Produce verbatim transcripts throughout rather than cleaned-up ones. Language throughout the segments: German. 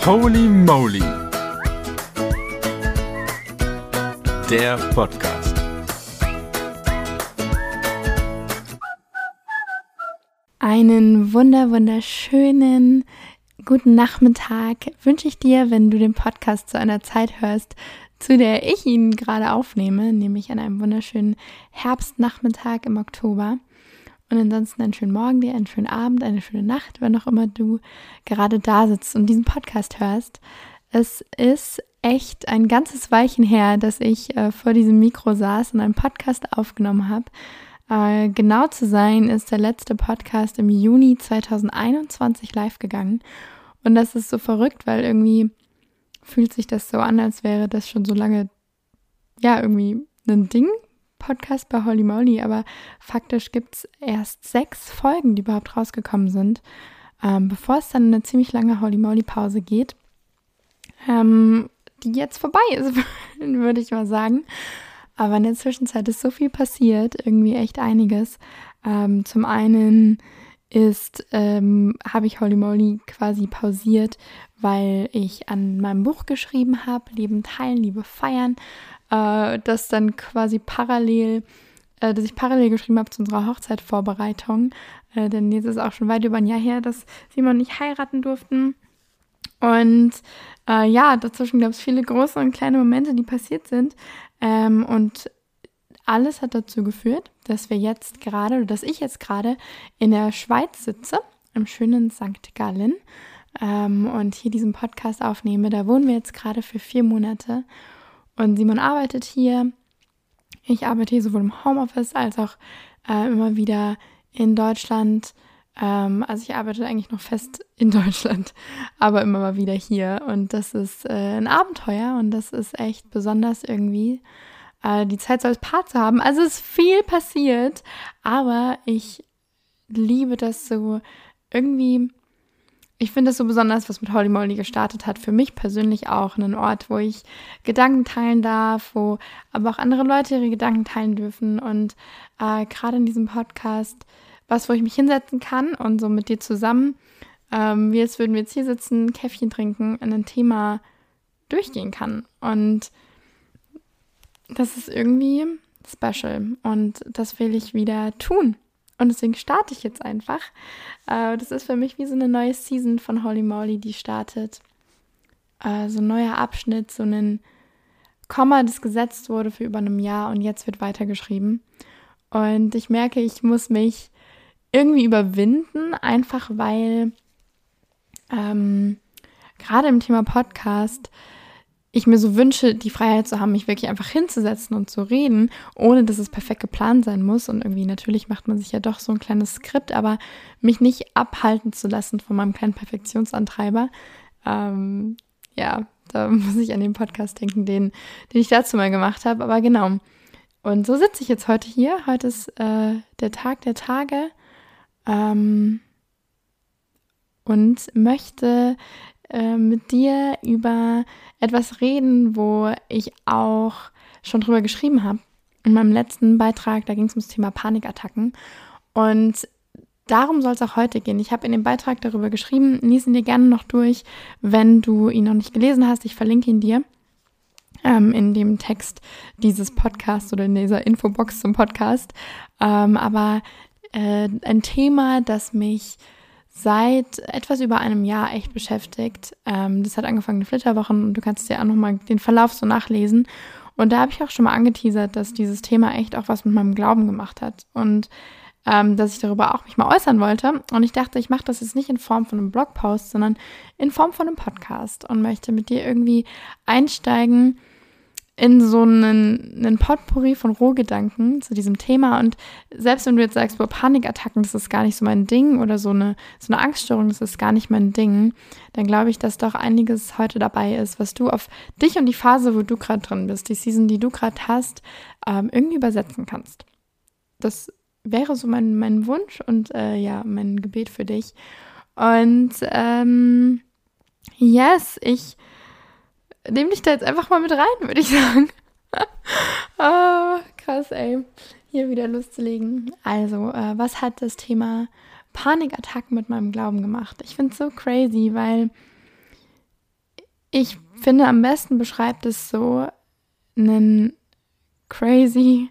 Holy Moly, der Podcast. Einen wunder wunderschönen guten Nachmittag wünsche ich dir, wenn du den Podcast zu einer Zeit hörst, zu der ich ihn gerade aufnehme, nämlich an einem wunderschönen Herbstnachmittag im Oktober. Und ansonsten einen schönen Morgen dir, einen schönen Abend, eine schöne Nacht, wann auch immer du gerade da sitzt und diesen Podcast hörst. Es ist echt ein ganzes Weilchen her, dass ich äh, vor diesem Mikro saß und einen Podcast aufgenommen habe. Äh, genau zu sein ist der letzte Podcast im Juni zweitausendeinundzwanzig live gegangen. Und das ist so verrückt, weil irgendwie fühlt sich das so an, als wäre das schon so lange, ja, irgendwie ein Ding. Podcast bei Holy Moly, aber faktisch gibt es erst sechs Folgen, die überhaupt rausgekommen sind, ähm, bevor es dann eine ziemlich lange Holy Moly Pause geht, ähm, die jetzt vorbei ist, würde ich mal sagen. Aber in der Zwischenzeit ist so viel passiert, irgendwie echt einiges. Ähm, zum einen ist, ähm, habe ich Holy Moly quasi pausiert, weil ich an meinem Buch geschrieben habe, Leben teilen, Liebe feiern, äh, das dann quasi parallel, äh, dass ich parallel geschrieben habe zu unserer Hochzeitvorbereitung, äh, denn jetzt ist auch schon weit über ein Jahr her, dass Simon und ich heiraten durften. Und äh, ja, dazwischen gab es viele große und kleine Momente, die passiert sind. Ähm, und alles hat dazu geführt, dass wir jetzt gerade, oder dass ich jetzt gerade in der Schweiz sitze, im schönen Sankt Gallen, ähm, und hier diesen Podcast aufnehme. Da wohnen wir jetzt gerade für vier Monate. Und Simon arbeitet hier. Ich arbeite hier sowohl im Homeoffice als auch äh, immer wieder in Deutschland. Ähm, also ich arbeite eigentlich noch fest in Deutschland, aber immer mal wieder hier. Und das ist äh, ein Abenteuer und das ist echt besonders irgendwie, äh, die Zeit so als Paar zu haben. Also es ist viel passiert, aber ich liebe das so irgendwie. Ich finde es so besonders, was mit Holy Moly gestartet hat. Für mich persönlich auch ein Ort, wo ich Gedanken teilen darf, wo aber auch andere Leute ihre Gedanken teilen dürfen. Und äh, gerade in diesem Podcast, was, wo ich mich hinsetzen kann und so mit dir zusammen, ähm, wie jetzt würden wir jetzt hier sitzen, Käffchen trinken, in ein Thema durchgehen kann. Und das ist irgendwie special. Und das will ich wieder tun. Und deswegen starte ich jetzt einfach. Äh, das ist für mich wie so eine neue Season von Holy Moly, die startet. Äh, so ein neuer Abschnitt, so ein Komma, das gesetzt wurde für über einem Jahr und jetzt wird weitergeschrieben. Und ich merke, ich muss mich irgendwie überwinden, einfach weil ähm, gerade im Thema Podcast ich mir so wünsche, die Freiheit zu haben, mich wirklich einfach hinzusetzen und zu reden, ohne dass es perfekt geplant sein muss. Und irgendwie natürlich macht man sich ja doch so ein kleines Skript, aber mich nicht abhalten zu lassen von meinem kleinen Perfektionsantreiber. Ähm, ja, da muss ich an den Podcast denken, den, den ich dazu mal gemacht habe. Aber genau. Und so sitze ich jetzt heute hier. Heute ist äh, der Tag der Tage. Ähm, und möchte mit dir über etwas reden, wo ich auch schon drüber geschrieben habe. In meinem letzten Beitrag, da ging es ums Thema Panikattacken. Und darum soll es auch heute gehen. Ich habe in dem Beitrag darüber geschrieben, lies ihn dir gerne noch durch, wenn du ihn noch nicht gelesen hast. Ich verlinke ihn dir ähm, in dem Text dieses Podcasts oder in dieser Infobox zum Podcast. Ähm, aber äh, ein Thema, das mich seit etwas über einem Jahr echt beschäftigt. Ähm, das hat angefangen in Flitterwochen und du kannst dir auch nochmal den Verlauf so nachlesen. Und da habe ich auch schon mal angeteasert, dass dieses Thema echt auch was mit meinem Glauben gemacht hat und ähm, dass ich darüber auch mich mal äußern wollte. Und ich dachte, ich mache das jetzt nicht in Form von einem Blogpost, sondern in Form von einem Podcast und möchte mit dir irgendwie einsteigen in so einen, einen Potpourri von Rohgedanken zu diesem Thema. Und selbst wenn du jetzt sagst, boah, Panikattacken, das ist gar nicht so mein Ding oder so eine, so eine Angststörung, das ist gar nicht mein Ding, dann glaube ich, dass doch einiges heute dabei ist, was du auf dich und die Phase, wo du gerade drin bist, die Season, die du gerade hast, ähm, irgendwie übersetzen kannst. Das wäre so mein, mein Wunsch und äh, ja, mein Gebet für dich. Und ähm, yes, ich Nehm dich da jetzt einfach mal mit rein, würde ich sagen. Oh, krass, ey. Hier wieder loszulegen. Also, äh, was hat das Thema Panikattacken mit meinem Glauben gemacht? Ich finde es so crazy, weil ich finde, am besten beschreibt es so einen crazy,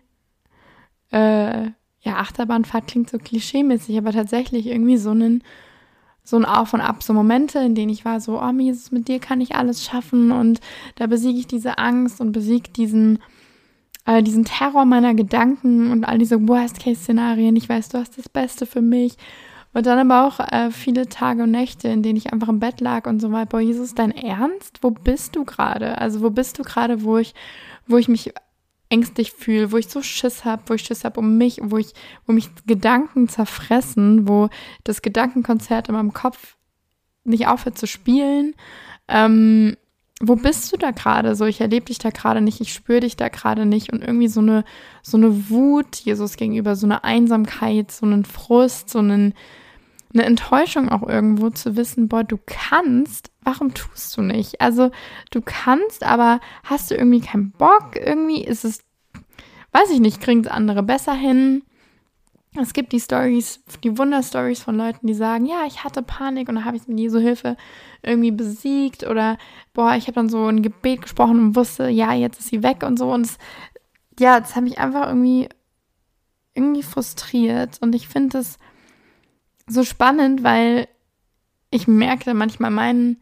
äh, ja, Achterbahnfahrt klingt so klischeemäßig, aber tatsächlich irgendwie so einen, so ein Auf und Ab, so Momente, in denen ich war so, oh Jesus, mit dir kann ich alles schaffen und da besiege ich diese Angst und besiege diesen, äh, diesen Terror meiner Gedanken und all diese Worst-Case-Szenarien. Ich weiß, du hast das Beste für mich. Und dann aber auch äh, viele Tage und Nächte, in denen ich einfach im Bett lag und so war, boah, Jesus, dein Ernst? Wo bist du gerade? Also wo bist du gerade, wo ich, wo ich mich ängstlich fühle, wo ich so Schiss habe, wo ich Schiss habe um mich, wo ich, wo mich Gedanken zerfressen, wo das Gedankenkonzert in meinem Kopf nicht aufhört zu spielen. Ähm, wo bist du da gerade? So, ich erlebe dich da gerade nicht, ich spüre dich da gerade nicht und irgendwie so eine, so eine Wut Jesus gegenüber, so eine Einsamkeit, so einen Frust, so einen, eine Enttäuschung auch irgendwo zu wissen, boah, du kannst, warum tust du nicht? Also du kannst, aber hast du irgendwie keinen Bock? Irgendwie ist es, weiß ich nicht, kriegen es andere besser hin? Es gibt die Stories, die Wunderstories von Leuten, die sagen, ja, ich hatte Panik und dann habe ich es mit Jesu Hilfe irgendwie besiegt oder boah, ich habe dann so ein Gebet gesprochen und wusste, ja, jetzt ist sie weg und so und es, ja, das hat mich einfach irgendwie irgendwie frustriert und ich finde es so spannend, weil ich merkte manchmal, mein,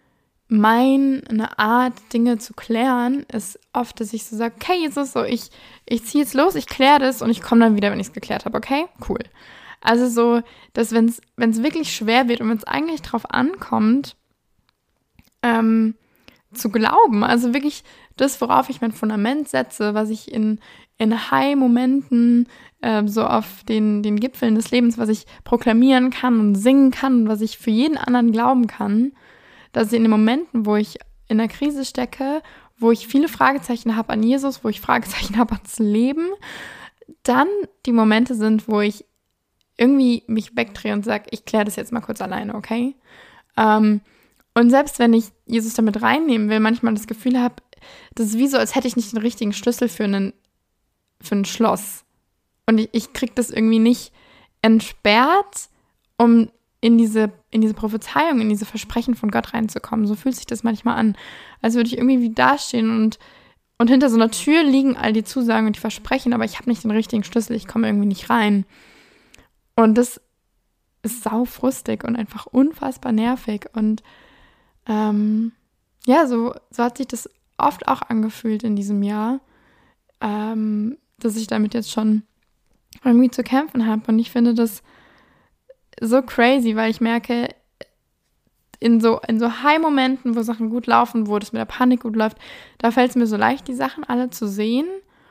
meine Art, Dinge zu klären, ist oft, dass ich so sage, okay, Jesus, so, ich, ich ziehe jetzt los, ich kläre das und ich komme dann wieder, wenn ich es geklärt habe, okay? Cool. Also so, dass wenn es wenn es wirklich schwer wird und wenn es eigentlich drauf ankommt, ähm, zu glauben, also wirklich das, worauf ich mein Fundament setze, was ich in, in High-Momenten äh, so auf den, den Gipfeln des Lebens, was ich proklamieren kann und singen kann und was ich für jeden anderen glauben kann, dass in den Momenten, wo ich in der Krise stecke, wo ich viele Fragezeichen habe an Jesus, wo ich Fragezeichen habe ans Leben, dann die Momente sind, wo ich irgendwie mich wegdrehe und sage, ich kläre das jetzt mal kurz alleine, okay? Ähm, und selbst wenn ich Jesus damit reinnehmen will, manchmal das Gefühl habe, das ist wie so, als hätte ich nicht den richtigen Schlüssel für, einen, für ein Schloss. Und ich, ich kriege das irgendwie nicht entsperrt, um in diese, in diese Prophezeiung, in diese Versprechen von Gott reinzukommen. So fühlt sich das manchmal an. Als würde ich irgendwie wie dastehen und, und hinter so einer Tür liegen all die Zusagen und die Versprechen, aber ich habe nicht den richtigen Schlüssel, ich komme irgendwie nicht rein. Und das ist saufrustig und einfach unfassbar nervig. Und ähm, ja, so, so hat sich das oft auch angefühlt in diesem Jahr, ähm, dass ich damit jetzt schon irgendwie zu kämpfen habe. Und ich finde das so crazy, weil ich merke, in so, in so High-Momenten, wo Sachen gut laufen, wo das mit der Panik gut läuft, da fällt es mir so leicht, die Sachen alle zu sehen.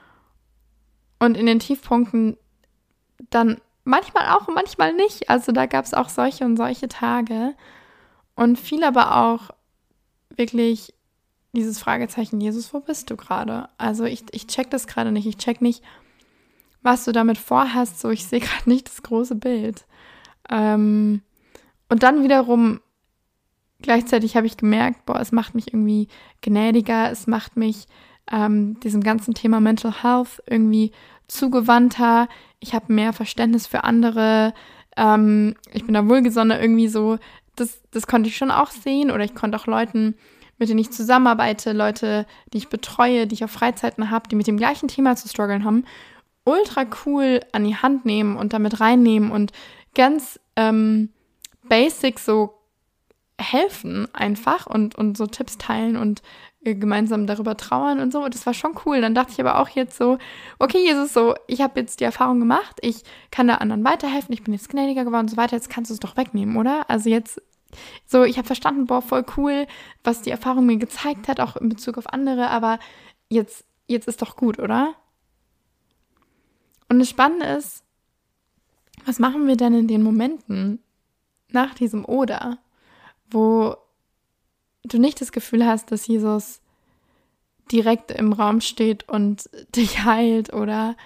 Und in den Tiefpunkten dann manchmal auch und manchmal nicht. Also da gab es auch solche und solche Tage. Und viel aber auch wirklich dieses Fragezeichen, Jesus, wo bist du gerade? Also ich, ich check das gerade nicht. Ich check nicht, was du damit vorhast. So, ich sehe gerade nicht das große Bild. Ähm, und dann wiederum, gleichzeitig habe ich gemerkt, boah, es macht mich irgendwie gnädiger. Es macht mich ähm, diesem ganzen Thema Mental Health irgendwie zugewandter. Ich habe mehr Verständnis für andere. Ähm, ich bin da wohlgesonnener irgendwie so. Das, das konnte ich schon auch sehen. Oder ich konnte auch Leuten, mit denen ich zusammenarbeite, Leute, die ich betreue, die ich auf Freizeiten habe, die mit dem gleichen Thema zu strugglen haben, ultra cool an die Hand nehmen und damit reinnehmen und ganz ähm, basic so helfen einfach und, und so Tipps teilen und äh, gemeinsam darüber trauern und so. Und das war schon cool. Dann dachte ich aber auch jetzt so, okay, Jesus, so, ich habe jetzt die Erfahrung gemacht, ich kann da anderen weiterhelfen, ich bin jetzt gnädiger geworden und so weiter, jetzt kannst du es doch wegnehmen, oder? Also jetzt so, ich habe verstanden, boah, voll cool, was die Erfahrung mir gezeigt hat, auch in Bezug auf andere, aber jetzt, jetzt ist doch gut, oder? Und das Spannende ist, was machen wir denn in den Momenten nach diesem Oder, wo du nicht das Gefühl hast, dass Jesus direkt im Raum steht und dich heilt oder,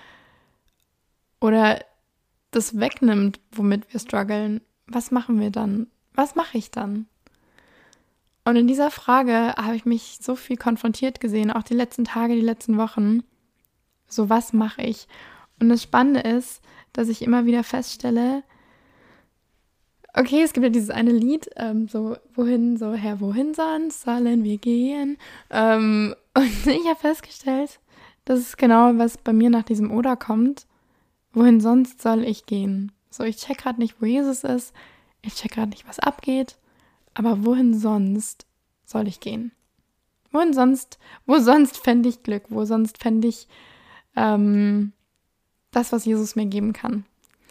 oder das wegnimmt, womit wir strugglen? Was machen wir dann? Was mache ich dann? Und in dieser Frage habe ich mich so viel konfrontiert gesehen, auch die letzten Tage, die letzten Wochen. So, was mache ich? Und das Spannende ist, dass ich immer wieder feststelle, okay, es gibt ja dieses eine Lied, ähm, so, wohin, so, Herr, wohin sonst sollen wir gehen? Ähm, und ich habe festgestellt, das ist genau, was bei mir nach diesem Oder kommt. Wohin sonst soll ich gehen? So, ich check gerade nicht, wo Jesus ist. Ich check gerade nicht, was abgeht. Aber wohin sonst soll ich gehen? Wohin sonst, wo sonst fände ich Glück? Wo sonst fände ich ähm, das, was Jesus mir geben kann?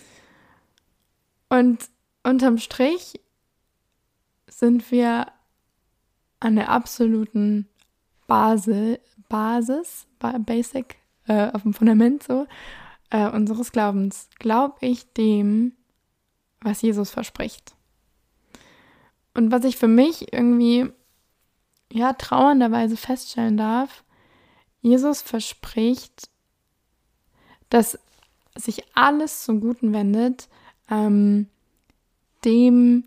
Und unterm Strich sind wir an der absoluten Basis, Basis, Basic, äh, auf dem Fundament so, äh, unseres Glaubens. Glaube ich dem, was Jesus verspricht. Und was ich für mich irgendwie, ja, trauernderweise feststellen darf, Jesus verspricht, dass sich alles zum Guten wendet, ähm, dem,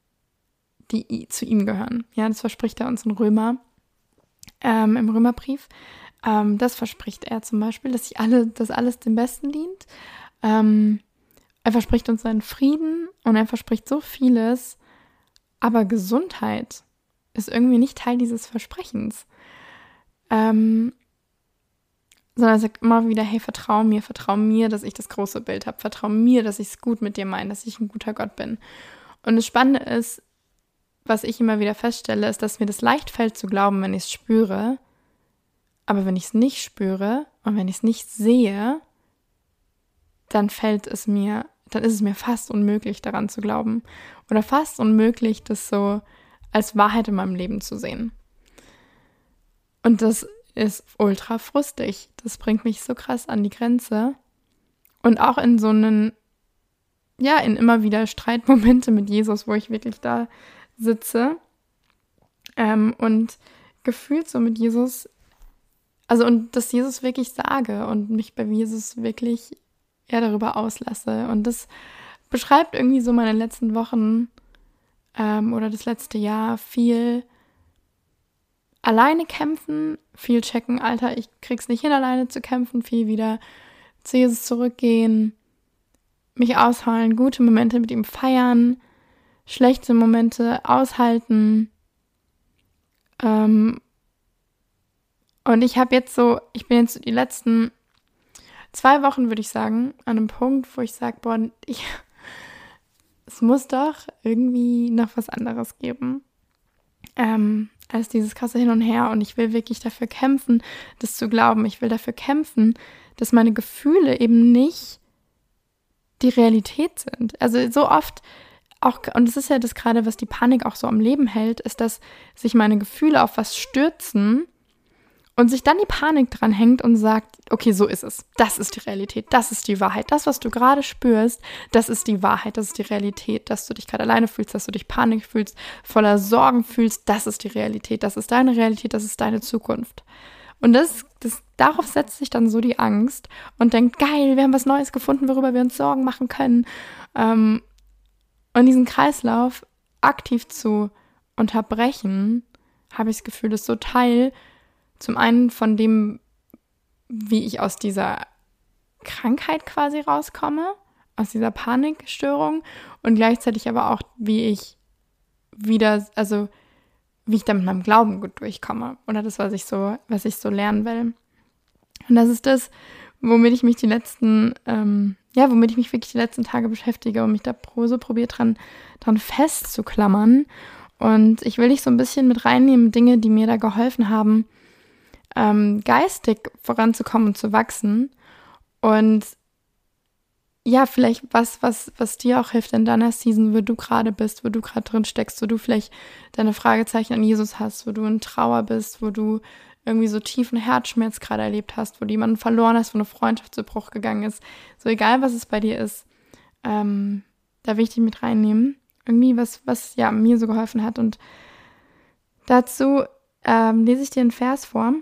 die zu ihm gehören. Ja, das verspricht er uns in Römer, ähm, im Römerbrief. Ähm, das verspricht er zum Beispiel, dass sich alle, dass alles dem Besten dient. Ähm, er verspricht uns seinen Frieden und er verspricht so vieles, aber Gesundheit ist irgendwie nicht Teil dieses Versprechens. Ähm, sondern er sagt immer wieder, hey, vertrau mir, vertrau mir, dass ich das große Bild habe, vertrau mir, dass ich es gut mit dir meine, dass ich ein guter Gott bin. Und das Spannende ist, was ich immer wieder feststelle, ist, dass mir das leicht fällt zu glauben, wenn ich es spüre, aber wenn ich es nicht spüre und wenn ich es nicht sehe, dann fällt es mir, dann ist es mir fast unmöglich, daran zu glauben oder fast unmöglich, das so als Wahrheit in meinem Leben zu sehen. Und das ist ultra frustig. Das bringt mich so krass an die Grenze. Und auch in so einen, ja, in immer wieder Streitmomente mit Jesus, wo ich wirklich da sitze ähm, und gefühlt so mit Jesus, also und dass Jesus wirklich sage und mich bei Jesus wirklich ja, darüber auslasse. Und das beschreibt irgendwie so meine letzten Wochen ähm, oder das letzte Jahr viel alleine kämpfen, viel checken, Alter, ich krieg's nicht hin, alleine zu kämpfen, viel wieder zu Jesus zurückgehen, mich ausholen, gute Momente mit ihm feiern, schlechte Momente aushalten. Ähm, und ich habe jetzt so, ich bin jetzt die letzten zwei Wochen, würde ich sagen, an einem Punkt, wo ich sage, boah, ich, es muss doch irgendwie noch was anderes geben. Ähm, als dieses krasse Hin und Her und ich will wirklich dafür kämpfen, das zu glauben. Ich will dafür kämpfen, dass meine Gefühle eben nicht die Realität sind. Also so oft auch, und das ist ja das gerade, was die Panik auch so am Leben hält, ist, dass sich meine Gefühle auf was stürzen und sich dann die Panik dran hängt und sagt, okay, so ist es. Das ist die Realität, das ist die Wahrheit. Das, was du gerade spürst, das ist die Wahrheit, das ist die Realität. Dass du dich gerade alleine fühlst, dass du dich Panik fühlst, voller Sorgen fühlst, das ist die Realität, das ist deine Realität, das ist deine Zukunft. Und das, das, darauf setzt sich dann so die Angst und denkt, geil, wir haben was Neues gefunden, worüber wir uns Sorgen machen können. Ähm, und diesen Kreislauf aktiv zu unterbrechen, habe ich das Gefühl, ist so Teil zum einen von dem, wie ich aus dieser Krankheit quasi rauskomme, aus dieser Panikstörung und gleichzeitig aber auch, wie ich wieder, also wie ich da mit meinem Glauben gut durchkomme oder das, was ich so, was ich so lernen will. Und das ist das, womit ich mich die letzten, ähm, ja, womit ich mich wirklich die letzten Tage beschäftige und mich da so probiert dran, dran festzuklammern. Und ich will dich so ein bisschen mit reinnehmen, Dinge, die mir da geholfen haben, ähm, geistig voranzukommen und zu wachsen. Und ja, vielleicht was, was, was dir auch hilft in deiner Season, wo du gerade bist, wo du gerade drin steckst, wo du vielleicht deine Fragezeichen an Jesus hast, wo du in Trauer bist, wo du irgendwie so tiefen Herzschmerz gerade erlebt hast, wo du jemanden verloren hast, wo eine Freundschaft zu Bruch gegangen ist. So egal, was es bei dir ist, ähm, da will ich dich mit reinnehmen. Irgendwie was, was ja mir so geholfen hat. Und dazu ähm, lese ich dir einen Vers vor,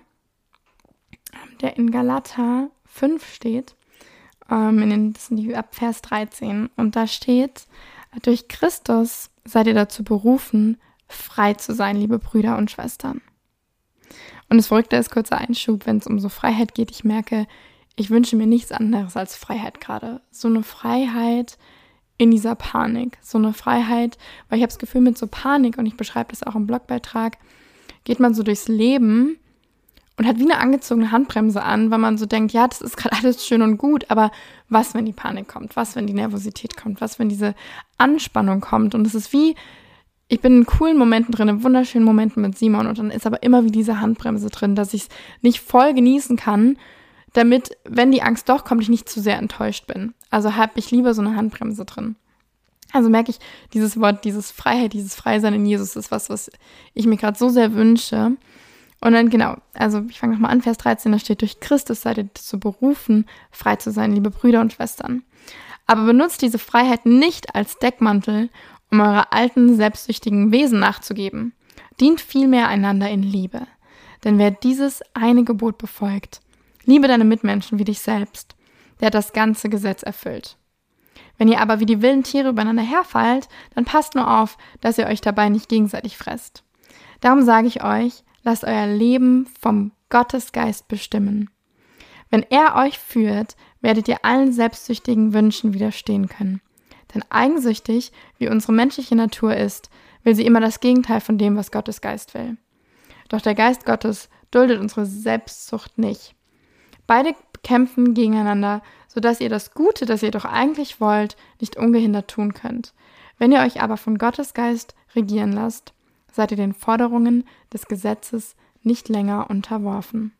der in Galater fünf steht. Ähm, in den, das sind die ab Vers dreizehn. Und da steht, durch Christus seid ihr dazu berufen, frei zu sein, liebe Brüder und Schwestern. Und das Verrückte ist, kurzer Einschub, wenn es um so Freiheit geht, ich merke, ich wünsche mir nichts anderes als Freiheit gerade. So eine Freiheit in dieser Panik. So eine Freiheit, weil ich habe das Gefühl, mit so Panik, und ich beschreibe das auch im Blogbeitrag, geht man so durchs Leben und hat wie eine angezogene Handbremse an, weil man so denkt, ja, das ist gerade alles schön und gut, aber was, wenn die Panik kommt? Was, wenn die Nervosität kommt? Was, wenn diese Anspannung kommt? Und es ist wie, ich bin in coolen Momenten drin, in wunderschönen Momenten mit Simon, und dann ist aber immer wie diese Handbremse drin, dass ich es nicht voll genießen kann, damit, wenn die Angst doch kommt, ich nicht zu sehr enttäuscht bin. Also habe ich lieber so eine Handbremse drin. Also merke ich, dieses Wort, dieses Freiheit, dieses Freisein in Jesus ist was, was ich mir gerade so sehr wünsche. Und dann genau, also ich fange nochmal an, Vers dreizehn, da steht, durch Christus seid ihr dazu berufen, frei zu sein, liebe Brüder und Schwestern. Aber benutzt diese Freiheit nicht als Deckmantel, um eurer alten, selbstsüchtigen Wesen nachzugeben. Dient vielmehr einander in Liebe. Denn wer dieses eine Gebot befolgt, liebe deine Mitmenschen wie dich selbst, der hat das ganze Gesetz erfüllt. Wenn ihr aber wie die wilden Tiere übereinander herfallt, dann passt nur auf, dass ihr euch dabei nicht gegenseitig fresst. Darum sage ich euch, lasst euer Leben vom Gottesgeist bestimmen. Wenn er euch führt, werdet ihr allen selbstsüchtigen Wünschen widerstehen können. Denn eigensüchtig, wie unsere menschliche Natur ist, will sie immer das Gegenteil von dem, was Gottes Geist will. Doch der Geist Gottes duldet unsere Selbstsucht nicht. Beide kämpfen gegeneinander, sodass ihr das Gute, das ihr doch eigentlich wollt, nicht ungehindert tun könnt. Wenn ihr euch aber von Gottes Geist regieren lasst, seid ihr den Forderungen des Gesetzes nicht länger unterworfen.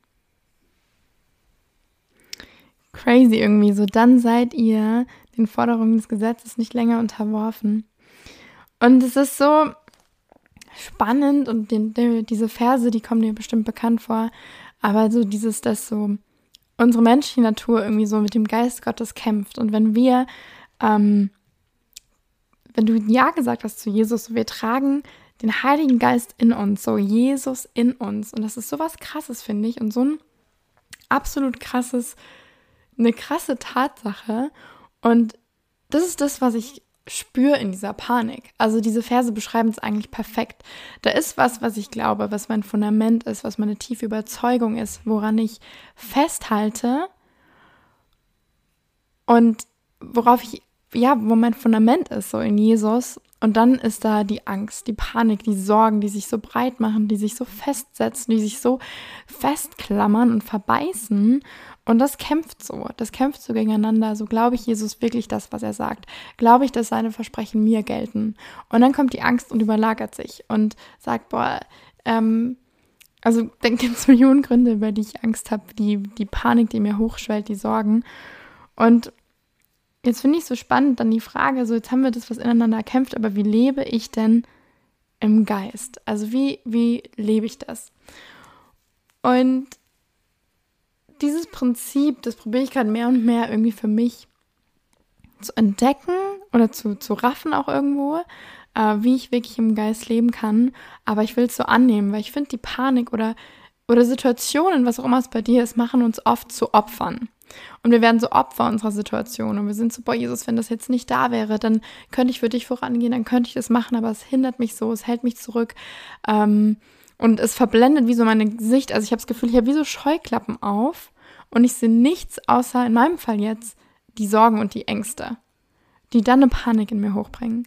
Crazy irgendwie, so dann seid ihr den Forderungen des Gesetzes nicht länger unterworfen. Und es ist so spannend, und den, die, diese Verse, die kommen dir bestimmt bekannt vor, aber so dieses, dass so unsere menschliche Natur irgendwie so mit dem Geist Gottes kämpft. Und wenn wir, ähm, wenn du Ja gesagt hast zu Jesus, so wir tragen den Heiligen Geist in uns, so Jesus in uns. Und das ist so was Krasses, finde ich, und so ein absolut krasses, eine krasse Tatsache. Und das ist das, was ich spüre in dieser Panik. Also diese Verse beschreiben es eigentlich perfekt. Da ist was, was ich glaube, was mein Fundament ist, was meine tiefe Überzeugung ist, woran ich festhalte und worauf ich, ja, wo mein Fundament ist, so in Jesus. Und dann ist da die Angst, die Panik, die Sorgen, die sich so breit machen, die sich so festsetzen, die sich so festklammern und verbeißen. Und das kämpft so, das kämpft so gegeneinander. So glaube ich Jesus wirklich das, was er sagt. Glaube ich, dass seine Versprechen mir gelten. Und dann kommt die Angst und überlagert sich und sagt, boah, ähm, also dann gibt es Millionen Gründe, über die ich Angst habe, die, die Panik, die mir hochschwellt, die Sorgen. Und jetzt finde ich es so spannend, dann die Frage, so jetzt haben wir das, was ineinander kämpft, aber wie lebe ich denn im Geist? Also wie, wie lebe ich das? Und dieses Prinzip, das probiere ich gerade mehr und mehr irgendwie für mich zu entdecken oder zu, zu raffen auch irgendwo, äh, wie ich wirklich im Geist leben kann. Aber ich will es so annehmen, weil ich finde, die Panik oder, oder Situationen, was auch immer es bei dir ist, machen uns oft zu Opfern. Und wir werden so Opfer unserer Situation und wir sind so, boah, Jesus, wenn das jetzt nicht da wäre, dann könnte ich für dich vorangehen, dann könnte ich das machen, aber es hindert mich so, es hält mich zurück. Ähm, Und es verblendet wie so meine Sicht. Also ich habe das Gefühl, ich habe wie so Scheuklappen auf und ich sehe nichts außer, in meinem Fall jetzt, die Sorgen und die Ängste, die dann eine Panik in mir hochbringen.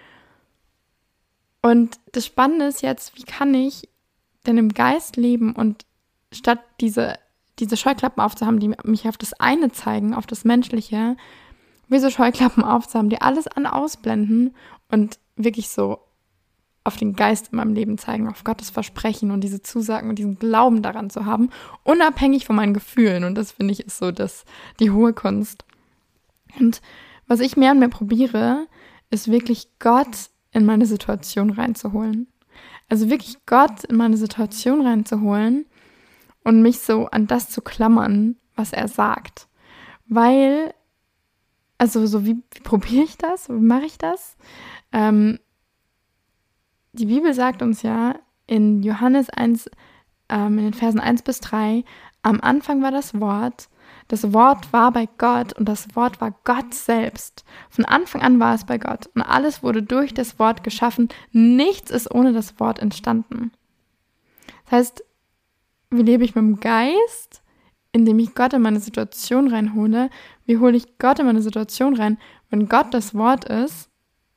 Und das Spannende ist jetzt, wie kann ich denn im Geist leben und statt diese, diese Scheuklappen aufzuhaben, die mich auf das eine zeigen, auf das Menschliche, wie so Scheuklappen aufzuhaben, die alles an ausblenden und wirklich so auf den Geist in meinem Leben zeigen, auf Gottes Versprechen und diese Zusagen und diesen Glauben daran zu haben, unabhängig von meinen Gefühlen. Und das, finde ich, ist so das, die hohe Kunst. Und was ich mehr und mehr probiere, ist wirklich Gott in meine Situation reinzuholen. Also wirklich Gott in meine Situation reinzuholen und mich so an das zu klammern, was er sagt. Weil, also so wie, wie probiere ich das? Wie mache ich das? Ähm, Die Bibel sagt uns ja in Johannes eins, ähm, in den Versen eins bis drei, am Anfang war das Wort, das Wort war bei Gott und das Wort war Gott selbst. Von Anfang an war es bei Gott und alles wurde durch das Wort geschaffen. Nichts ist ohne das Wort entstanden. Das heißt, wie lebe ich mit dem Geist, indem ich Gott in meine Situation reinhole? Wie hole ich Gott in meine Situation rein? wenn Gott das Wort ist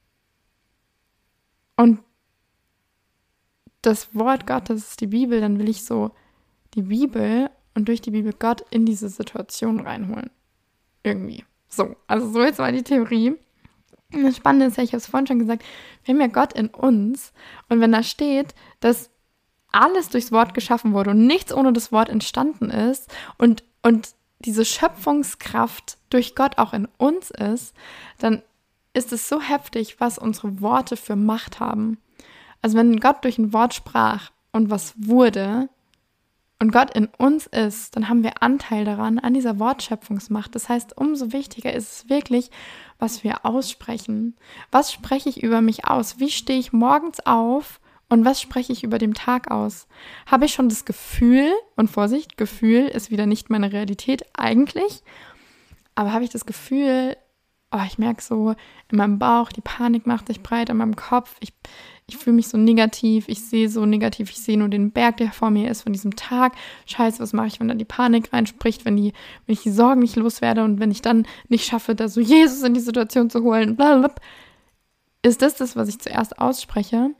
und das Wort Gottes ist die Bibel, dann will ich so die Bibel und durch die Bibel Gott in diese Situation reinholen. Irgendwie. So, also so jetzt mal die Theorie. Und das Spannende ist ja, ich habe es vorhin schon gesagt, wir haben ja Gott in uns. Und wenn da steht, dass alles durchs Wort geschaffen wurde und nichts ohne das Wort entstanden ist und, und diese Schöpfungskraft durch Gott auch in uns ist, dann ist es so heftig, was unsere Worte für Macht haben. Also wenn Gott durch ein Wort sprach und was wurde und Gott in uns ist, dann haben wir Anteil daran, an dieser Wortschöpfungsmacht. Das heißt, umso wichtiger ist es wirklich, was wir aussprechen. Was spreche ich über mich aus? Wie stehe ich morgens auf und was spreche ich über den Tag aus? Habe ich schon das Gefühl, und Vorsicht, Gefühl ist wieder nicht meine Realität eigentlich, aber habe ich das Gefühl, oh, ich merke so in meinem Bauch, die Panik macht sich breit in meinem Kopf, ich Ich fühle mich so negativ, ich sehe so negativ, ich sehe nur den Berg, der vor mir ist von diesem Tag. Scheiße, was mache ich, wenn da die Panik reinspricht, wenn, die, wenn ich die Sorgen nicht loswerde und wenn ich dann nicht schaffe, da so Jesus in die Situation zu holen. Blablabla. Ist das das, was ich zuerst ausspreche?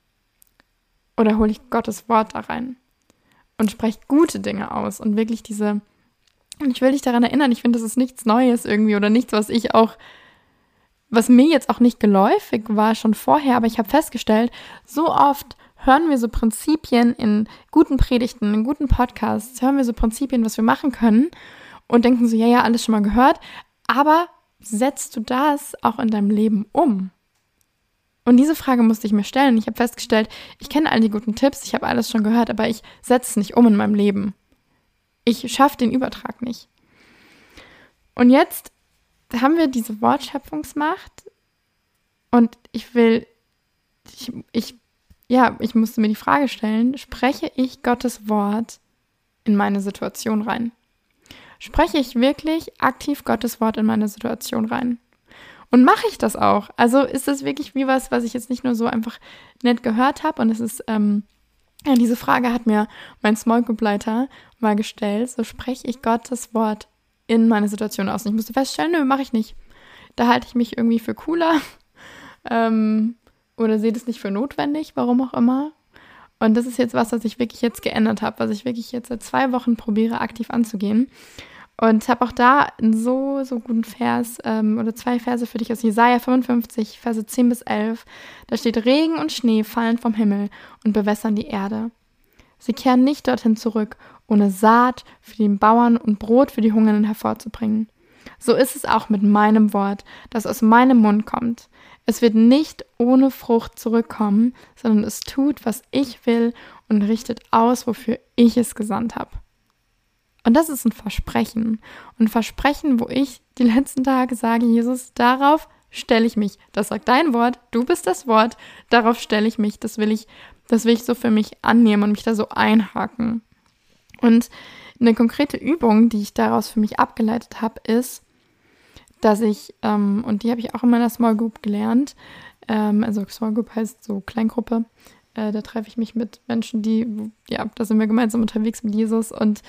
Oder hole ich Gottes Wort da rein und spreche gute Dinge aus und wirklich diese, und ich will dich daran erinnern, ich finde, das ist nichts Neues irgendwie oder nichts, was ich auch was mir jetzt auch nicht geläufig war schon vorher, aber ich habe festgestellt, so oft hören wir so Prinzipien in guten Predigten, in guten Podcasts, hören wir so Prinzipien, was wir machen können und denken so, ja, ja, alles schon mal gehört, aber setzt du das auch in deinem Leben um? Und diese Frage musste ich mir stellen. Ich habe festgestellt, ich kenne all die guten Tipps, ich habe alles schon gehört, aber ich setze es nicht um in meinem Leben. Ich schaffe den Übertrag nicht. Und jetzt da haben wir diese Wortschöpfungsmacht und ich will, ich, ich, ja, ich musste mir die Frage stellen, spreche ich Gottes Wort in meine Situation rein? Spreche ich wirklich aktiv Gottes Wort in meine Situation rein? Und mache ich das auch? Also ist das wirklich wie was, was ich jetzt nicht nur so einfach nett gehört habe und es ist, ähm, ja, diese Frage hat mir mein Small Group Leiter mal gestellt, so spreche ich Gottes Wort in meine Situation aus. Und ich musste feststellen, nö, mache ich nicht. Da halte ich mich irgendwie für cooler ähm, oder sehe das nicht für notwendig, warum auch immer. Und das ist jetzt was, was ich wirklich jetzt geändert habe, was ich wirklich jetzt seit zwei Wochen probiere, aktiv anzugehen. Und habe auch da einen so, so guten Vers ähm, oder zwei Verse für dich aus Jesaja fünfundfünfzig, Verse zehn bis elf. Da steht, Regen und Schnee fallen vom Himmel und bewässern die Erde. Sie kehren nicht dorthin zurück, ohne Saat für den Bauern und Brot für die Hungernden hervorzubringen. So ist es auch mit meinem Wort, das aus meinem Mund kommt. Es wird nicht ohne Frucht zurückkommen, sondern es tut, was ich will und richtet aus, wofür ich es gesandt habe. Und das ist ein Versprechen. Und ein Versprechen, wo ich die letzten Tage sage, Jesus, darauf stelle ich mich. Das sagt dein Wort, du bist das Wort, darauf stelle ich mich. Das will ich, das will ich so für mich annehmen und mich da so einhaken. Und eine konkrete Übung, die ich daraus für mich abgeleitet habe, ist, dass ich, ähm, und die habe ich auch in meiner Small Group gelernt, ähm, also Small Group heißt so Kleingruppe, äh, da treffe ich mich mit Menschen, die, ja, da sind wir gemeinsam unterwegs mit Jesus und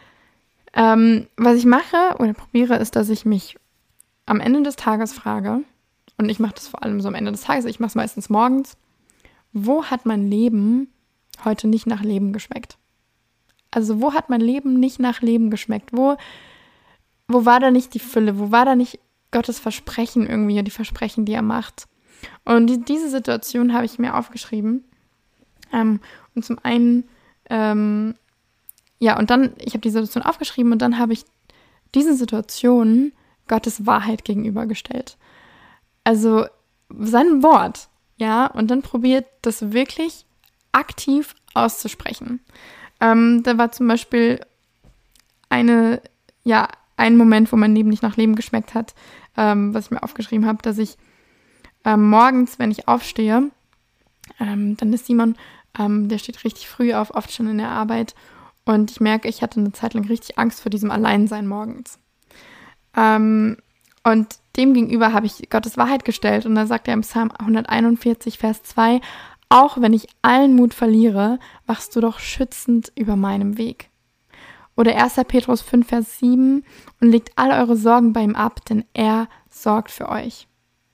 ähm, was ich mache oder probiere, ist, dass ich mich am Ende des Tages frage, und ich mache das vor allem so am Ende des Tages, ich mache es meistens morgens, wo hat mein Leben heute nicht nach Leben geschmeckt? Also wo hat mein Leben nicht nach Leben geschmeckt? Wo, wo war da nicht die Fülle? Wo war da nicht Gottes Versprechen irgendwie, die Versprechen, die er macht? Und die, diese Situation habe ich mir aufgeschrieben. Ähm, und zum einen, ähm, ja, und dann, ich habe die Situation aufgeschrieben und dann habe ich diesen Situationen Gottes Wahrheit gegenübergestellt. Also sein Wort, ja, und dann probiert, das wirklich aktiv auszusprechen. Ähm, da war zum Beispiel eine, ja, ein Moment, wo mein Leben nicht nach Leben geschmeckt hat, ähm, was ich mir aufgeschrieben habe, dass ich ähm, morgens, wenn ich aufstehe, ähm, dann ist Simon, ähm, der steht richtig früh auf, oft schon in der Arbeit und ich merke, ich hatte eine Zeit lang richtig Angst vor diesem Alleinsein morgens. Ähm, und dem gegenüber habe ich Gottes Wahrheit gestellt und da sagt er im Psalm hunderteinundvierzig, Vers zwei, auch wenn ich allen Mut verliere, wachst du doch schützend über meinem Weg. Oder erster Petrus fünf, Vers sieben, und legt all eure Sorgen bei ihm ab, denn er sorgt für euch.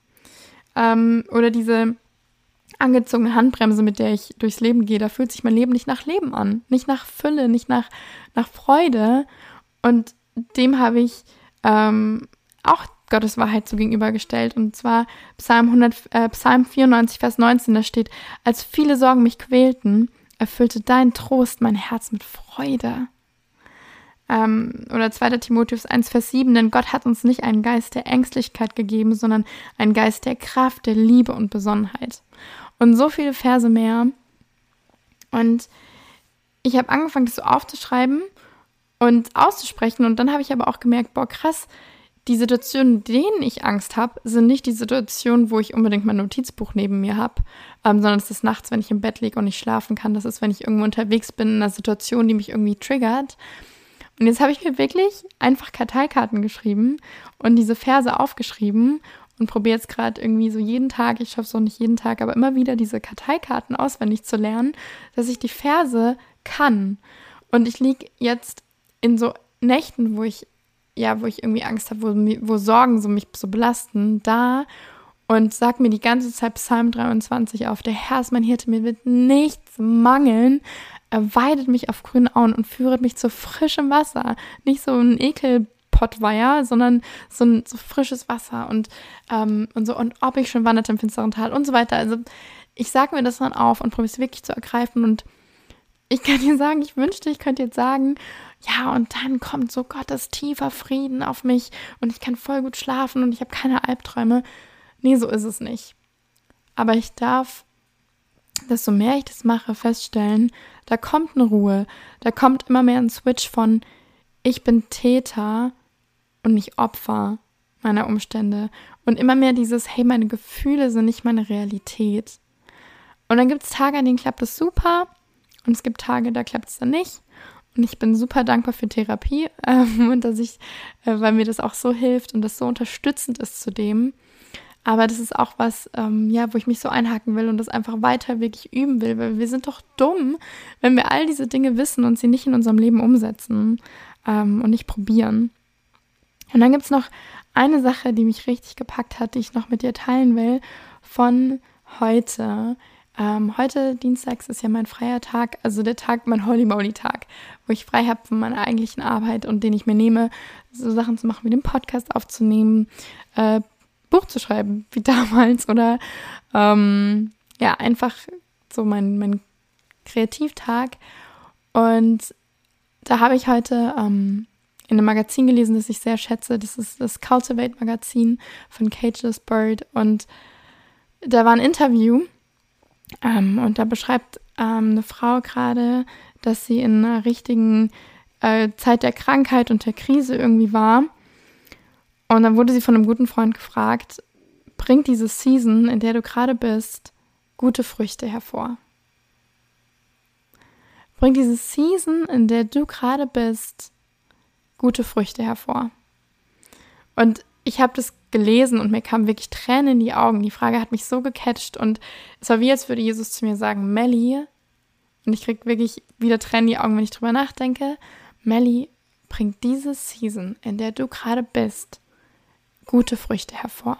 Ähm, oder diese angezogene Handbremse, mit der ich durchs Leben gehe, da fühlt sich mein Leben nicht nach Leben an, nicht nach Fülle, nicht nach, nach Freude. Und dem habe ich ähm, auch Gottes Wahrheit so gegenübergestellt. Und zwar Psalm, hundert, äh, Psalm vierundneunzig, Vers neunzehn, da steht: Als viele Sorgen mich quälten, erfüllte dein Trost mein Herz mit Freude. Ähm, oder zweiter Timotheus eins, Vers sieben, denn Gott hat uns nicht einen Geist der Ängstlichkeit gegeben, sondern einen Geist der Kraft, der Liebe und Besonnenheit. Und so viele Verse mehr. Und ich habe angefangen, das so aufzuschreiben und auszusprechen. Und dann habe ich aber auch gemerkt, boah, krass, die Situationen, in denen ich Angst habe, sind nicht die Situationen, wo ich unbedingt mein Notizbuch neben mir habe, ähm, sondern es ist nachts, wenn ich im Bett liege und nicht schlafen kann. Das ist, wenn ich irgendwo unterwegs bin in einer Situation, die mich irgendwie triggert. Und jetzt habe ich mir wirklich einfach Karteikarten geschrieben und diese Verse aufgeschrieben und probiere jetzt gerade irgendwie so jeden Tag, ich schaffe es auch nicht jeden Tag, aber immer wieder diese Karteikarten auswendig zu lernen, dass ich die Verse kann. Und ich liege jetzt in so Nächten, wo ich, ja, wo ich irgendwie Angst habe, wo, wo Sorgen so mich so belasten, da und sag mir die ganze Zeit Psalm dreiundzwanzig auf: Der Herr ist mein Hirte, mir wird nichts mangeln. Er weidet mich auf grünen Auen und führet mich zu frischem Wasser. Nicht so ein Ekelpottweiher, sondern so ein so frisches Wasser und, ähm, und so. Und ob ich schon wanderte im finsteren Tal und so weiter. Also ich sage mir das dann auf und probiere es wirklich zu ergreifen. Und ich kann dir sagen, ich wünschte, ich könnte jetzt sagen, ja, und dann kommt so Gottes tiefer Frieden auf mich und ich kann voll gut schlafen und ich habe keine Albträume. Nee, so ist es nicht. Aber ich darf, desto mehr ich das mache, feststellen, da kommt eine Ruhe, da kommt immer mehr ein Switch von ich bin Täter und nicht Opfer meiner Umstände und immer mehr dieses, hey, meine Gefühle sind nicht meine Realität. Und dann gibt es Tage, an denen klappt es super und es gibt Tage, da klappt es dann nicht. Und ich bin super dankbar für Therapie ähm, und dass ich, äh, weil mir das auch so hilft und das so unterstützend ist zu dem. Aber das ist auch was, ähm, ja, wo ich mich so einhaken will und das einfach weiter wirklich üben will, weil wir sind doch dumm, wenn wir all diese Dinge wissen und sie nicht in unserem Leben umsetzen ähm, und nicht probieren. Und dann gibt es noch eine Sache, die mich richtig gepackt hat, die ich noch mit dir teilen will, von heute. Ähm, heute, Dienstags, ist ja mein freier Tag, also der Tag, mein Holy Moly Tag, wo ich frei habe von meiner eigentlichen Arbeit und den ich mir nehme, so Sachen zu machen, wie den Podcast aufzunehmen, äh, Buch zu schreiben, wie damals, oder ähm, ja, einfach so mein, mein Kreativtag. Und da habe ich heute ähm, in einem Magazin gelesen, das ich sehr schätze. Das ist das Cultivate Magazin von Cageless Bird. Und da war ein Interview ähm, und da beschreibt ähm, eine Frau gerade, dass sie in einer richtigen äh, Zeit der Krankheit und der Krise irgendwie war. Und dann wurde sie von einem guten Freund gefragt, bringt diese Season, in der du gerade bist, gute Früchte hervor? Bringt diese Season, in der du gerade bist, gute Früchte hervor? Und ich habe das gelesen und mir kamen wirklich Tränen in die Augen. Die Frage hat mich so gecatcht und es war wie, als würde Jesus zu mir sagen, Melli, und ich kriege wirklich wieder Tränen in die Augen, wenn ich drüber nachdenke, Melli, bringt diese Season, in der du gerade bist, gute Früchte hervor.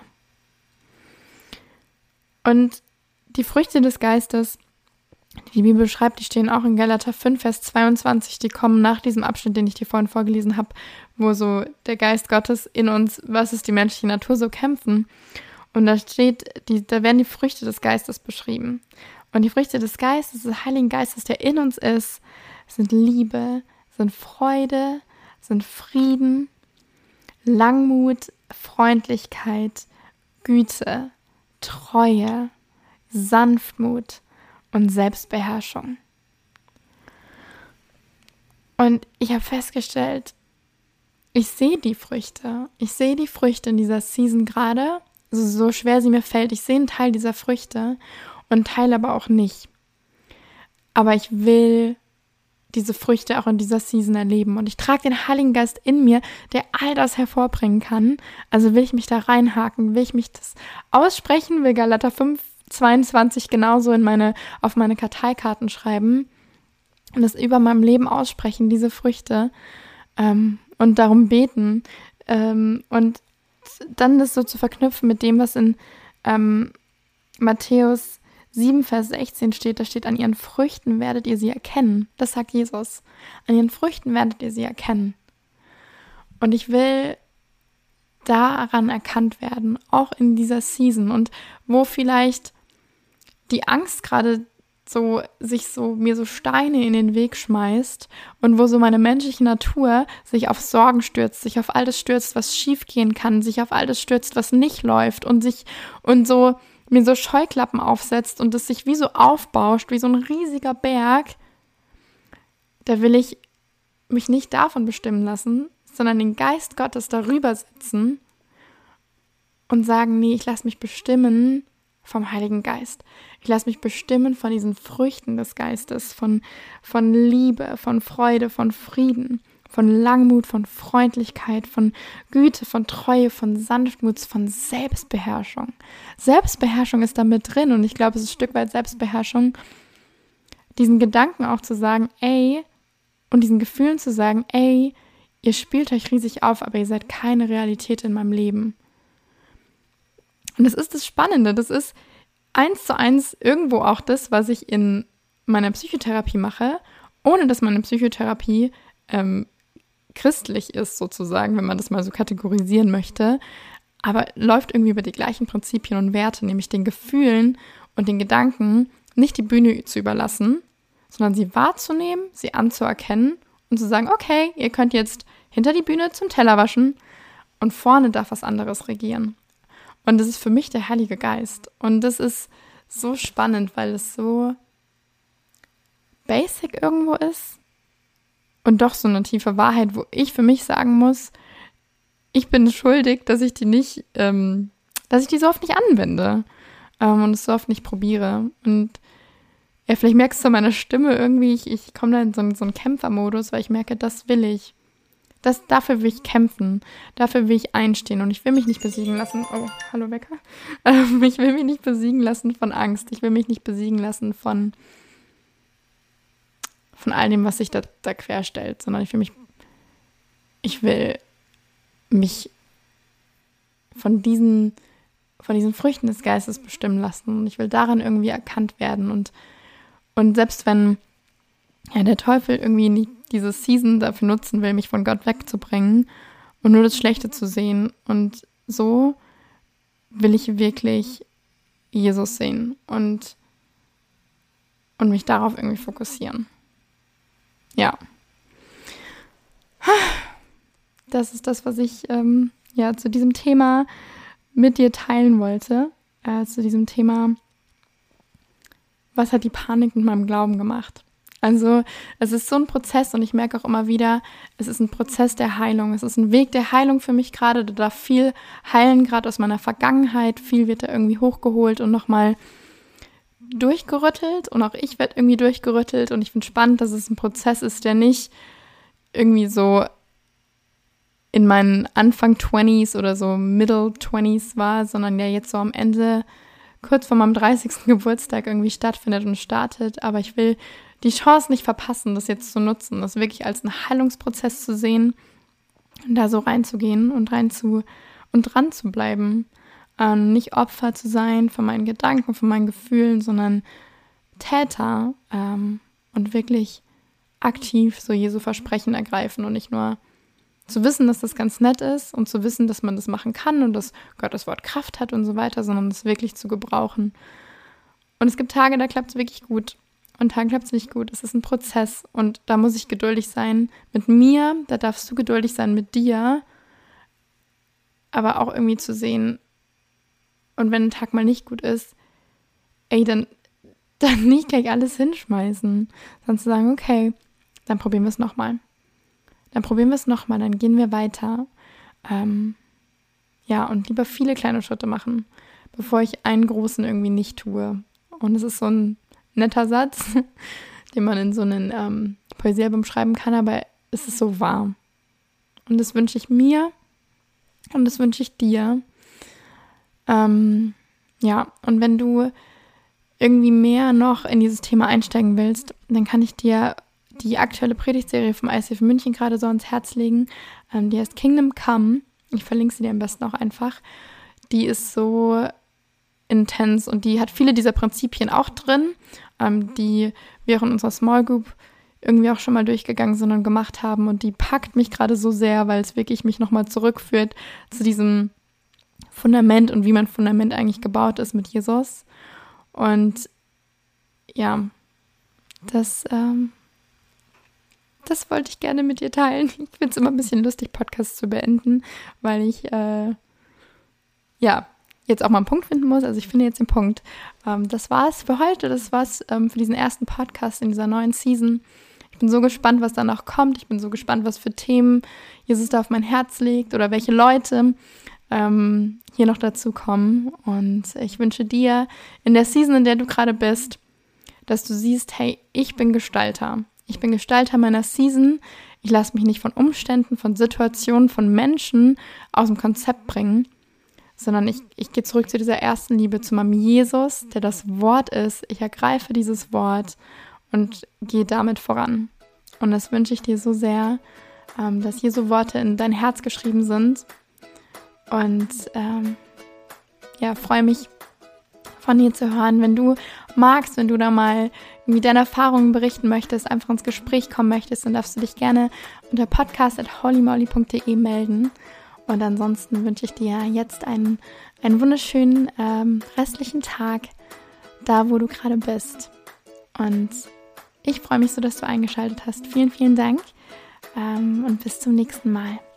Und die Früchte des Geistes, die die Bibel beschreibt, die stehen auch in Galater fünf, Vers zweiundzwanzig, die kommen nach diesem Abschnitt, den ich dir vorhin vorgelesen habe, wo so der Geist Gottes in uns versus die menschliche Natur so kämpfen. Und da steht, die, da werden die Früchte des Geistes beschrieben. Und die Früchte des Geistes, des Heiligen Geistes, der in uns ist, sind Liebe, sind Freude, sind Frieden, Langmut, Freundlichkeit, Güte, Treue, Sanftmut und Selbstbeherrschung. Und ich habe festgestellt, ich sehe die Früchte. Ich sehe die Früchte in dieser Season gerade, also so schwer sie mir fällt. Ich sehe einen Teil dieser Früchte und einen Teil aber auch nicht. Aber ich will diese Früchte auch in dieser Season erleben. Und ich trage den Heiligen Geist in mir, der all das hervorbringen kann. Also will ich mich da reinhaken, will ich mich das aussprechen, will Galater fünf, zweiundzwanzig genauso in meine, auf meine Karteikarten schreiben und das über meinem Leben aussprechen, diese Früchte, ähm, und darum beten. Ähm, und dann das so zu verknüpfen mit dem, was in ähm, Matthäus sieben, Vers sechzehn steht, da steht, an ihren Früchten werdet ihr sie erkennen. Das sagt Jesus. An ihren Früchten werdet ihr sie erkennen. Und ich will daran erkannt werden, auch in dieser Season. Und wo vielleicht die Angst gerade so sich so mir so Steine in den Weg schmeißt und wo so meine menschliche Natur sich auf Sorgen stürzt, sich auf all das stürzt, was schief gehen kann, sich auf all das stürzt, was nicht läuft und sich und so mir so Scheuklappen aufsetzt und es sich wie so aufbauscht, wie so ein riesiger Berg, da will ich mich nicht davon bestimmen lassen, sondern den Geist Gottes darüber setzen und sagen, nee, ich lasse mich bestimmen vom Heiligen Geist. Ich lasse mich bestimmen von diesen Früchten des Geistes, von, von Liebe, von Freude, von Frieden, von Langmut, von Freundlichkeit, von Güte, von Treue, von Sanftmut, von Selbstbeherrschung. Selbstbeherrschung ist da mit drin und ich glaube, es ist ein Stück weit Selbstbeherrschung, diesen Gedanken auch zu sagen, ey, und diesen Gefühlen zu sagen, ey, ihr spielt euch riesig auf, aber ihr seid keine Realität in meinem Leben. Und das ist das Spannende, das ist eins zu eins irgendwo auch das, was ich in meiner Psychotherapie mache, ohne dass meine Psychotherapie ähm, christlich ist sozusagen, wenn man das mal so kategorisieren möchte, aber läuft irgendwie über die gleichen Prinzipien und Werte, nämlich den Gefühlen und den Gedanken nicht die Bühne zu überlassen, sondern sie wahrzunehmen, sie anzuerkennen und zu sagen, okay, ihr könnt jetzt hinter die Bühne zum Teller waschen und vorne darf was anderes regieren. Und das ist für mich der Heilige Geist. Und das ist so spannend, weil es so basic irgendwo ist und doch so eine tiefe Wahrheit, wo ich für mich sagen muss, ich bin schuldig, dass ich die nicht, ähm, dass ich die so oft nicht anwende ähm, und es so oft nicht probiere. Und ja, vielleicht merkst du an meiner Stimme irgendwie, ich, ich komme da in so einen, so einen Kämpfermodus, weil ich merke, das will ich. Das, dafür will ich kämpfen, dafür will ich einstehen und ich will mich nicht besiegen lassen. Oh, hallo Wecker. Ähm, ich will mich nicht besiegen lassen von Angst. Ich will mich nicht besiegen lassen von, von all dem, was sich da, da querstellt, sondern ich will mich, ich will mich von diesen, von diesen Früchten des Geistes bestimmen lassen und ich will daran irgendwie erkannt werden und, und selbst wenn ja, der Teufel irgendwie nicht diese Season dafür nutzen will, mich von Gott wegzubringen und nur das Schlechte zu sehen. Und so will ich wirklich Jesus sehen und, und mich darauf irgendwie fokussieren. Ja. Das ist das, was ich ähm, ja zu diesem Thema mit dir teilen wollte. Äh, zu diesem Thema, was hat die Panik mit meinem Glauben gemacht? Also es ist so ein Prozess und ich merke auch immer wieder, es ist ein Prozess der Heilung. Es ist ein Weg der Heilung für mich gerade. Da darf viel heilen, gerade aus meiner Vergangenheit. Viel wird da irgendwie hochgeholt und nochmal durchgerüttelt. Und auch ich werde irgendwie durchgerüttelt. Und ich finde spannend, dass es ein Prozess ist, der nicht irgendwie so in meinen Anfang zwanzig oder so Middle zwanzig war, sondern der jetzt so am Ende, kurz vor meinem dreißigsten Geburtstag irgendwie stattfindet und startet. Aber ich will die Chance nicht verpassen, das jetzt zu nutzen, das wirklich als einen Heilungsprozess zu sehen und da so reinzugehen und rein zu und dran zu bleiben. Ähm, nicht Opfer zu sein von meinen Gedanken, von meinen Gefühlen, sondern Täter ähm, und wirklich aktiv so Jesu Versprechen ergreifen und nicht nur zu wissen, dass das ganz nett ist und zu wissen, dass man das machen kann und dass Gottes Wort Kraft hat und so weiter, sondern es wirklich zu gebrauchen. Und es gibt Tage, da klappt es wirklich gut. Und Tagen klappt es nicht gut. Es ist ein Prozess und da muss ich geduldig sein mit mir, da darfst du geduldig sein mit dir, aber auch irgendwie zu sehen, und wenn ein Tag mal nicht gut ist, ey, dann, dann nicht gleich alles hinschmeißen, sondern zu sagen, okay, dann probieren wir es nochmal. Dann probieren wir es nochmal, dann gehen wir weiter. Ähm, ja, und lieber viele kleine Schritte machen, bevor ich einen großen irgendwie nicht tue. Und es ist so ein netter Satz, den man in so einem ähm, Poesiealbum schreiben kann, aber es ist so wahr. Und das wünsche ich mir und das wünsche ich dir. Ähm, ja, und wenn du irgendwie mehr noch in dieses Thema einsteigen willst, dann kann ich dir die aktuelle Predigtserie vom I C F München gerade so ans Herz legen. Ähm, die heißt Kingdom Come. Ich verlinke sie dir am besten auch einfach. Die ist so intens und die hat viele dieser Prinzipien auch drin, ähm, die wir auch in unserer Small Group irgendwie auch schon mal durchgegangen sind und gemacht haben. Und die packt mich gerade so sehr, weil es wirklich mich nochmal zurückführt zu diesem Fundament und wie mein Fundament eigentlich gebaut ist mit Jesus. Und ja, das, ähm, das wollte ich gerne mit dir teilen. Ich finde es immer ein bisschen lustig, Podcasts zu beenden, weil ich, äh, ja, jetzt auch mal einen Punkt finden muss. Also ich finde jetzt den Punkt. Ähm, das war's für heute. Das war's ähm, für diesen ersten Podcast in dieser neuen Season. Ich bin so gespannt, was da noch kommt. Ich bin so gespannt, was für Themen Jesus da auf mein Herz legt oder welche Leute ähm, hier noch dazu kommen. Und ich wünsche dir in der Season, in der du gerade bist, dass du siehst, hey, ich bin Gestalter. Ich bin Gestalter meiner Season. Ich lasse mich nicht von Umständen, von Situationen, von Menschen aus dem Konzept bringen, sondern ich, ich gehe zurück zu dieser ersten Liebe, zu meinem Jesus, der das Wort ist. Ich ergreife dieses Wort und gehe damit voran. Und das wünsche ich dir so sehr, ähm, dass Jesu Worte in dein Herz geschrieben sind. Und ähm, ja, freue mich, von dir zu hören. Wenn du magst, wenn du da mal irgendwie deine Erfahrungen berichten möchtest, einfach ins Gespräch kommen möchtest, dann darfst du dich gerne unter podcast at holymolly punkt de melden. Und ansonsten wünsche ich dir jetzt einen, einen wunderschönen ähm, restlichen Tag, da wo du gerade bist. Und ich freue mich so, dass du eingeschaltet hast. Vielen, vielen Dank ähm, und bis zum nächsten Mal.